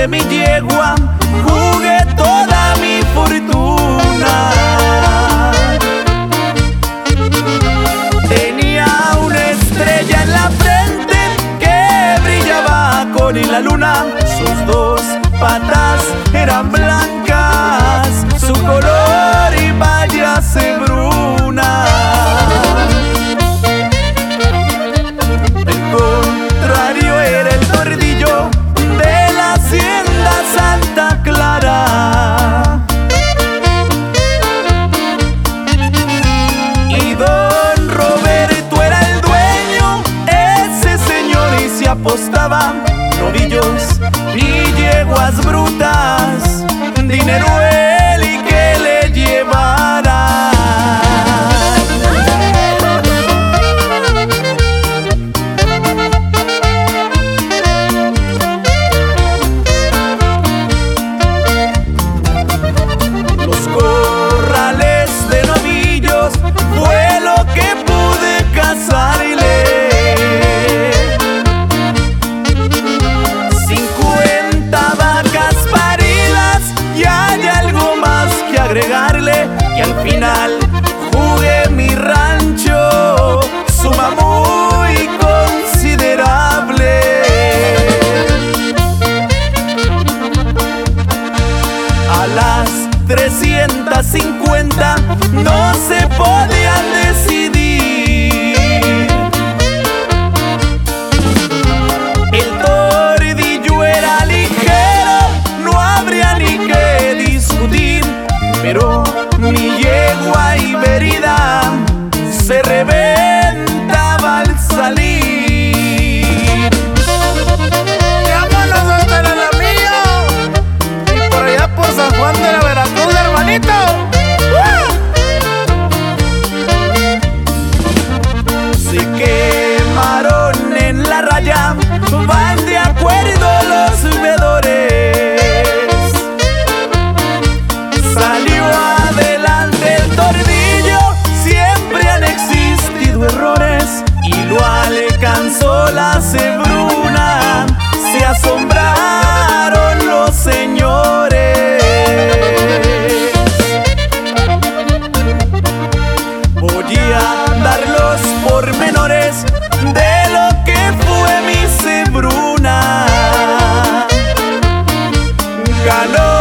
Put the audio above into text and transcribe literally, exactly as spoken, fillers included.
mi yegua jugué toda mi fortuna. Tenía una estrella en la frente que brillaba con la luna. Sus dos patas eran blancas, su color y vaya bruna. El contrario era el tordillo de la hacienda Santa Clara. Y don Roberto era el dueño, ese señor, y se apostaba novillos y yeguas brutas, dinero él y que le llevara. Los corrales de novillos fue lo que pude cazarle. Agregarle que al final jugué mi rancho, suma muy considerable. A las trescientas cincuenta no se podían decidir. El tordillo era ligero, no habría ni que discutir. Pero mi yegua Iberida se reventaba al salir. ¡Vámonos hasta el Alamillo! Y por allá por San Juan de la Veracruz, hermanito. Se quemaron en la raya, van de acuerdo los veedores. Salió adelante el tordillo, siempre han existido errores, y lo alcanzó la cebruna, se asombraron los señores. Voy a dar los pormenores de lo que fue mi cebruna. Ganó